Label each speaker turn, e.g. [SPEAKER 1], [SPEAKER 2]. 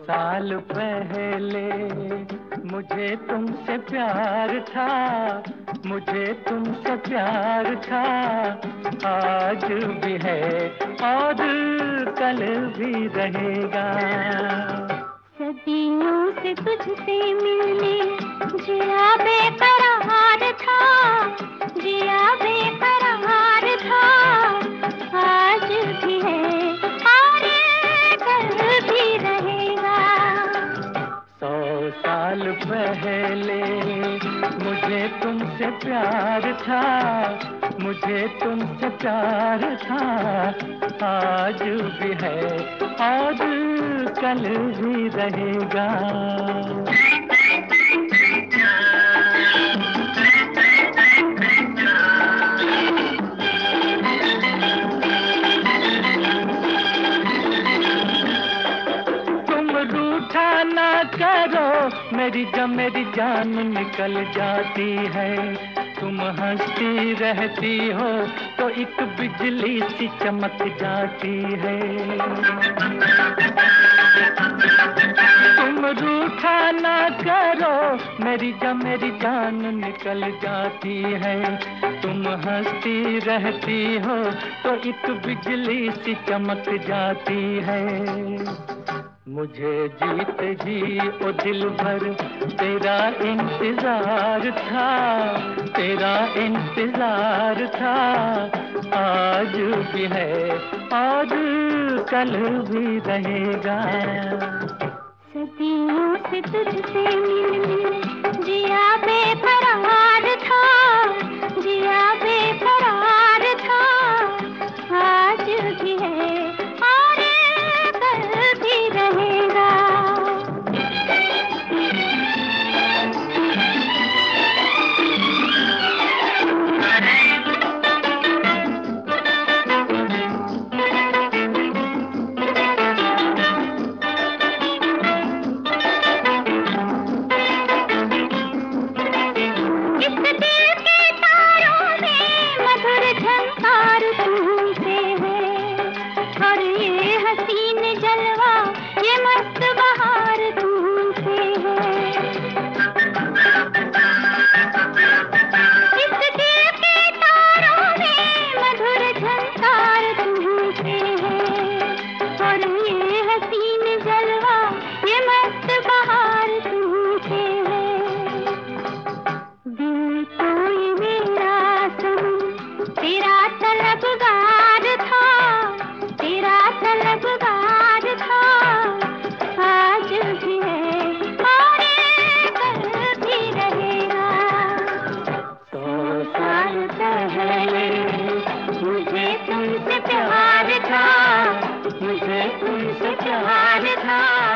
[SPEAKER 1] साल पहले मुझे तुमसे प्यार था, मुझे तुमसे प्यार था। आज भी है और कल भी रहेगा।
[SPEAKER 2] सदियों से तुझसे मिलने जिया बेकरार था, जिया बेकरार था। आज भी है और कल भी रहेगा।
[SPEAKER 1] 100 साल पहले मुझे तुमसे प्यार था, मुझे तुमसे प्यार था। आज भी है और कल भी रहेगा। रूठा ना करो मेरी जान निकल जाती है। तुम हंसती रहती हो तो एक बिजली सी चमक जाती है। तुम रूठा ना करो मेरी जान निकल जाती है। तुम हंसती रहती हो तो एक बिजली सी चमक जाती है। मुझे जीते जी ओ दिल भर तेरा इंतजार था, तेरा इंतजार था। आज भी है और कल भी रहेगा।
[SPEAKER 2] सदियों से तुझसे मिलने जिया बेकरार था, जिया बेकरार था। आज भी है और कल भी रहेगा। हसीन जलवा ये मस्त बहार तुमसे है। इस दिल के तारों में मधुर झंकार तुमसे है। और ये हसीन जलवा ये मस्त बहार तुमसे है। दिल कोई मेरा सनम तेरा तलबगार था, तेरा तलबगार था। आज भी है और कल भी रहेगा।
[SPEAKER 1] 100 साल पहले मुझे तुमसे प्यार था, मुझे तुमसे प्यार था।